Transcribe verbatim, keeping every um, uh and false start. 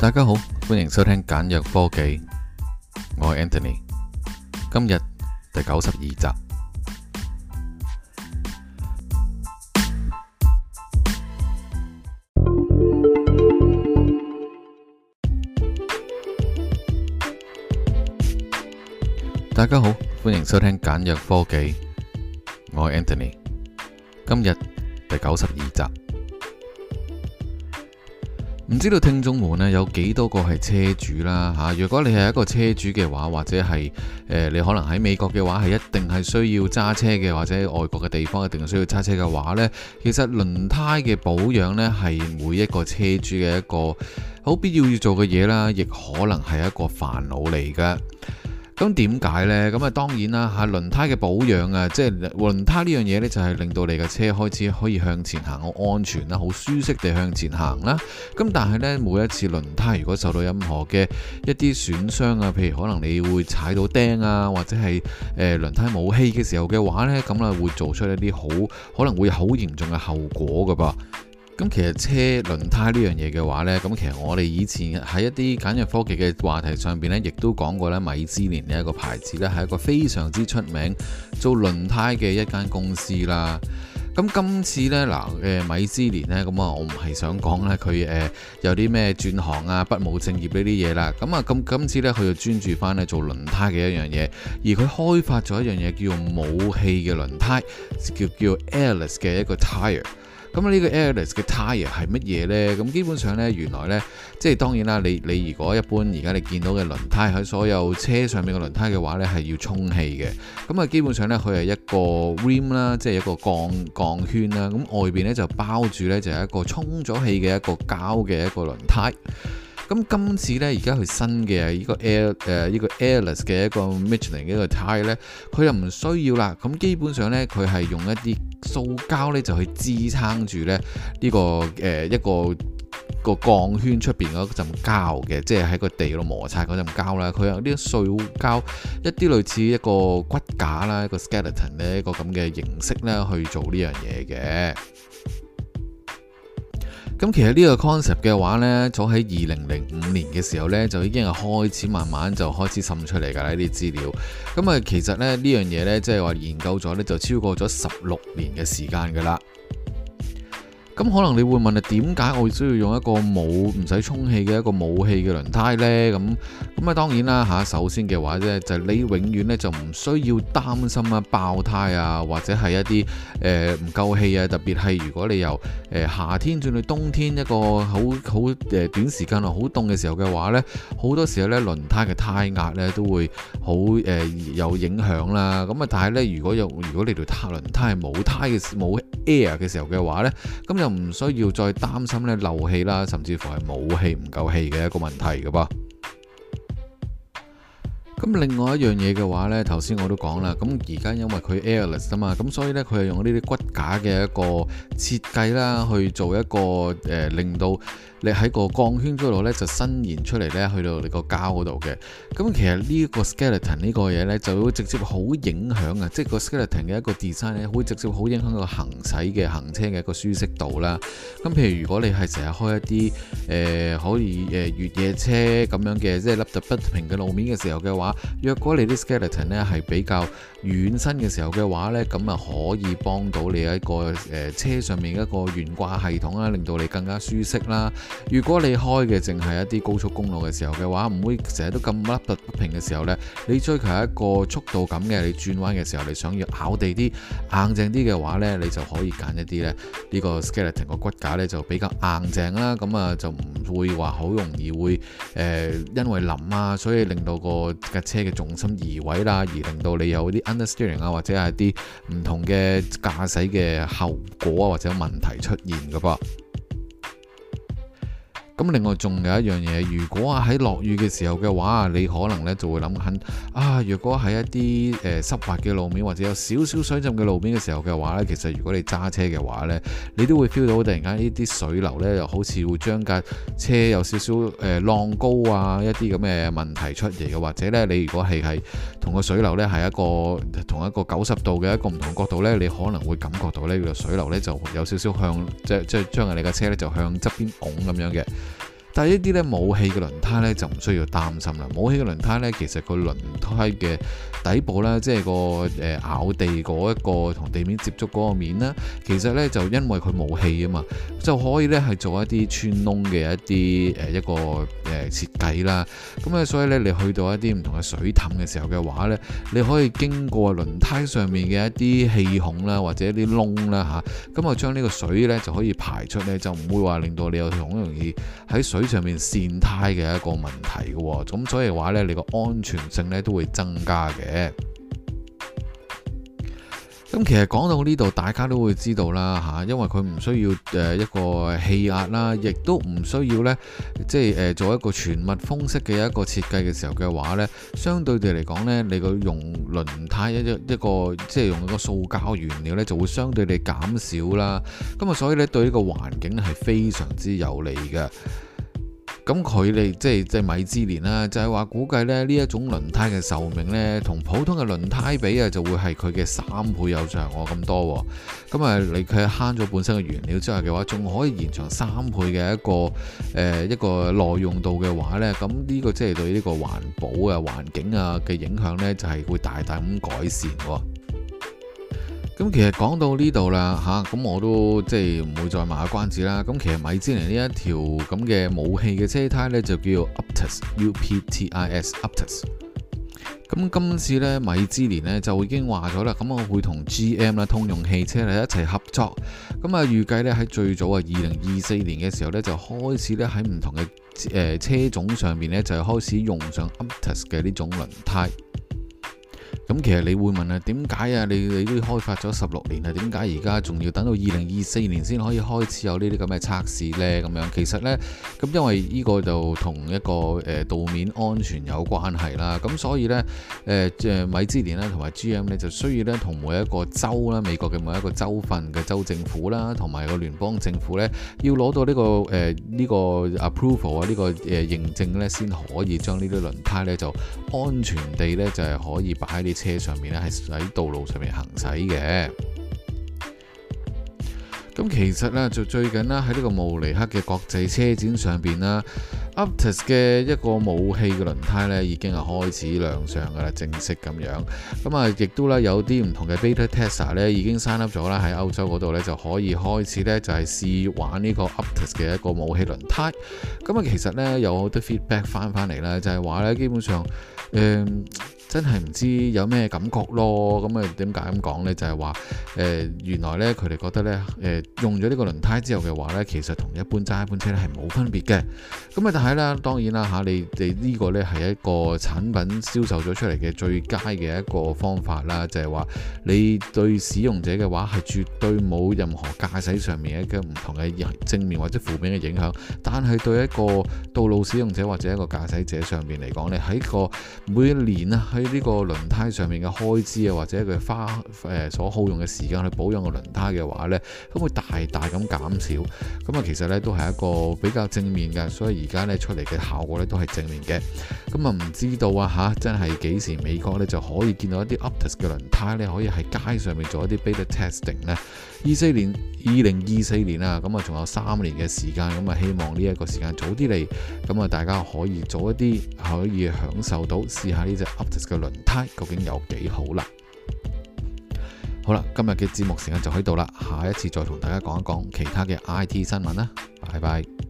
大家好，歡迎收聽簡約科技，我係 Anthony，今日第九十二集。大家好，歡迎收聽簡約科技，我係 Anthony，今日第九十二集。唔知道聽眾們咧有幾多個係車主啦嚇？如果你係一個車主嘅話，或者係誒、呃、你可能喺美國嘅話係一定係需要揸車嘅，或者外國嘅地方一定係需要揸車嘅話呢，其實輪胎嘅保養呢係每一個車主嘅一個好必要要做嘅嘢啦，亦可能係一個煩惱嚟㗎。咁點解呢？咁啊當然啦嚇，輪胎嘅保養啊，即係輪胎呢樣嘢呢，就係令到你嘅車開始可以向前行，好安全啦，好舒適地向前行啦。咁但係呢，每一次輪胎如果受到任何嘅一啲損傷啊，譬如可能你會踩到釘啊，或者係誒、呃、輪胎冇氣嘅時候嘅話呢，咁啊會做出一啲好可能會有好嚴重嘅後果㗎噃。咁其實車輪胎呢樣嘢嘅話呢，咁其實我哋以前喺一啲簡約科技嘅話題上邊呢，亦都講過咧，米芝蓮呢一個牌子呢係一個非常之出名做輪胎嘅一間公司啦。咁今次呢，嗱，誒米芝蓮呢，咁啊我唔係想講呢，佢誒有啲咩轉行啊、不務正業呢啲嘢啦。咁啊咁今次呢，佢就專注翻呢做輪胎嘅一樣嘢，而佢開發咗一樣嘢叫做冇氣嘅輪胎，叫叫 Airless 嘅一個 tire。咁呢個 Airless 嘅 tire 係乜嘢呢？咁基本上呢，原來呢，即係當然啦，你你如果一般而家你見到嘅輪胎喺所有車上面嘅輪胎嘅話呢，係要充氣嘅。咁啊，基本上呢，佢係一個 rim 啦，即係一個鋼鋼圈啦。咁外邊呢，就包住呢，就係一個充咗氣嘅一個膠嘅一個輪胎。咁今次呢，而家佢新嘅呢個 Air 誒呢個 Airless 嘅一個 Michelin 嘅一個 tire 呢，佢又唔需要啦。咁基本上呢，佢係用一啲塑膠呢，就去支撐住咧呢個誒、呃、一個一個鋼圈出邊嗰陣膠嘅，即係喺個地度摩擦嗰陣膠啦。佢有啲塑膠一啲類似一個骨架啦，一個 skeleton 咧一個咁嘅形式咧去做呢樣嘢嘅。咁其實呢個 concept 嘅話呢，早喺二零零五年嘅時候呢，就已經係開始慢慢就開始滲出嚟㗎啦，呢啲資料。咁啊，其實咧呢樣嘢呢，即係話研究咗呢，就超過咗十六年嘅時間㗎啦。咁可能你會問啊，點解我需要用一個冇唔使充氣嘅一個冇氣嘅輪胎呢？咁咁啊，當然啦嚇。首先嘅話呢，就係、你永遠呢就唔需要擔心啊爆胎啊，或者係一啲誒唔夠氣啊。特別係如果你由誒、呃、夏天轉到冬天一個好好誒短時間內好凍嘅時候嘅話呢，好多時候呢輪胎嘅胎壓呢都會好誒、呃、有影響啦。咁啊，但係呢，如果有如果你條胎輪胎係冇胎嘅冇 air 嘅時候嘅話呢，咁就唔需要再擔心咧漏氣啦，甚至乎係冇氣唔夠氣嘅一個問題㗎噃。咁另外一樣嘢嘅話呢，頭先我都講啦，咁而家因為佢 Airless 啊嘛，咁所以呢，佢係用呢啲骨架嘅一個設計啦，去做一個誒、呃、令到你喺個鋼圈嗰度呢就伸延出嚟呢，去到你個膠嗰度嘅。咁其實呢個 skeleton 呢個嘢呢，就會直接好影響啊，即係個 skeleton 嘅一個 design 呢，會直接好影響個行駛嘅行車嘅一個舒適度啦。咁譬如如果你係成日開一啲誒、呃、可以誒、呃、越野車咁樣嘅，即係凹凸不平嘅路面嘅時候嘅話，若果你啲 skeleton 呢係比較軟身嘅時候嘅話呢，咁啊可以幫到你一個誒、呃、車上面一個懸掛系統啦，令到你更加舒適啦。如果你開嘅淨係一啲高速公路嘅時候嘅話，唔會成日都咁凹凸不平嘅時候呢，你追求一個速度感嘅，你轉彎嘅時候你想要咬地啲硬淨啲嘅話呢，你就可以揀一啲呢呢個 skeleton 個骨架呢就比較硬淨啦，咁啊就唔會話好容易會誒、呃、因為冧啊，所以令到個架車嘅重心移位啦，而令到你有啲 understeering 啊，或者係啲唔同嘅駕駛嘅後果啊，或者問題出現㗎噃。咁另外仲有一樣嘢，如果啊喺落雨嘅時候嘅話，你可能咧就會諗緊啊，若果喺一啲誒、呃、濕滑嘅路面或者有少少水浸嘅路面嘅時候嘅話呢，其實如果你揸車嘅話呢，你都會 feel 到突然間呢啲水流呢，又好似會將架車有少少誒、呃、浪高啊，一啲咁嘅問題出嚟嘅，或者呢，你如果係係同個水流呢係一個同一個九十度嘅一個唔同角度呢，你可能會感覺到呢個水流呢就有少少向即即係將你架車呢就向側邊拱咁樣嘅。 但係一啲咧冇氣嘅輪胎咧就唔需要擔心啦。冇氣嘅輪胎咧，其實個輪胎嘅底部咧，即係個誒咬地嗰一個同地面接觸嗰個面咧，其實咧就因為佢冇氣啊嘛，就可以咧係做一啲穿窿嘅一啲誒一個誒設計啦。咁啊，所以咧你去到一啲唔同嘅水凼嘅時候嘅話咧，你可以經過輪胎上面嘅一啲氣孔啦，或者一啲窿啦嚇，咁啊將呢個水咧就可以排出咧，就唔會話令到你有好容易喺水上面跣胎嘅一個問題嘅喎。咁所以話咧，你個安全性咧都會增加嘅。咁其實講到呢度，大家都會知道啦嚇，因為佢唔需要誒一個氣壓啦，亦都唔需要呢，即係誒做一個全密封式嘅一個設計嘅時候嘅話呢，相對地嚟講呢，你個用輪胎一一一個即係用一個塑膠原料呢，就會相對地減少啦。咁啊，所以呢，對呢個環境係非常之有利嘅。咁佢哋即係即係米芝蓮啦，就係話估計咧呢一種輪胎嘅壽命呢，同普通嘅輪胎比啊，就會係佢嘅三倍有長喎咁多。咁啊，你佢慳咗本身嘅原料之外嘅話，仲可以延長三倍嘅一個誒、呃、一個耐用度嘅話呢，咁呢個即係對呢個環保啊、環境啊嘅影響呢，就係會大大咁改善喎。咁其實講到呢度啦嚇，咁我都即係唔會再賣下關子啦。咁其實米芝蓮呢一條咁嘅冇氣嘅車胎呢，就叫 Uptis U P T I S Uptis。咁今次呢，米芝蓮呢就已經話咗啦，咁我會同 G M 啦、通用汽車咧一齊合作。咁啊預計呢喺最早啊二零二四年嘅時候呢，就開始呢喺唔同嘅誒車種上面呢，就開始用上 Uptis 嘅呢種輪胎。咁其實你會問啊，點解啊？你你都開發咗十六年啊，點解而家仲要等到二零二四年先可以開始有呢啲咁嘅測試呢？咁樣其實呢，咁因為呢個就同一個誒、呃、道面安全有關係啦。咁所以呢，誒即係米芝蓮啦同埋 G M 呢，就需要呢同每一個州啦，美國嘅每一個州份嘅州政府啦，同埋個聯邦政府呢，要攞到呢、呢個誒呢、呃呢個 approval 啊，呢個誒認證呢，先可以將呢啲輪胎呢，就安全地呢，就係、是、可以擺喺啲車上面咧，係喺道路上面行駛嘅。咁其實咧，就最近啦，喺呢個慕尼黑嘅國際車展上邊啦 Uptis 嘅一個冇氣嘅輪胎咧，已經係開始亮相噶啦，正式咁樣。咁啊，亦都咧有啲唔同嘅 beta tester 咧，已經 sign up 咗啦，喺歐洲嗰度咧就可以開始咧就係試玩呢個 Uptis 嘅一個冇氣輪胎。咁啊，其實咧有好多 feedback 翻翻嚟啦，就係話咧基本上誒。嗯真係唔知有咩感覺咯，咁啊點解咁講呢？就係話誒原來呢，佢哋覺得呢，誒、呃、用咗呢個輪胎之後嘅話呢，其實同一般揸一般車咧係冇分別嘅。咁啊但係呢，當然啦嚇，你哋呢個呢係一個產品銷售咗出嚟嘅最佳嘅一個方法啦，就係、是、話你對使用者嘅話係絕對冇任何駕駛上面一個唔同嘅正面或者負面嘅影響，但係對一個道路使用者或者一個駕駛者上面嚟講呢，喺個每一年啊，喺呢個輪胎上面嘅開支啊，或者佢花誒、呃、所耗用嘅時間去保養個輪胎嘅話呢，咁會大大咁減少。咁啊，其實呢都係一個比較正面嘅，所以而家呢出嚟嘅效果呢都係正面嘅。咁啊，唔知道啊嚇，真係幾時美國呢就可以見到一啲 Uptis 嘅輪胎呢，可以喺街上面做一啲 beta testing 呢？二四年、二零二四年啊，咁啊仲有三年嘅時間，咁啊希望呢一個時間早啲嚟，咁啊大家可以做一啲可以享受到試下呢隻 Uptis 嘅輪胎究竟有幾好啦。好啦，今日嘅節目時間就喺度啦，下一次再同大家講一講其他嘅 I T 新聞啦，拜拜。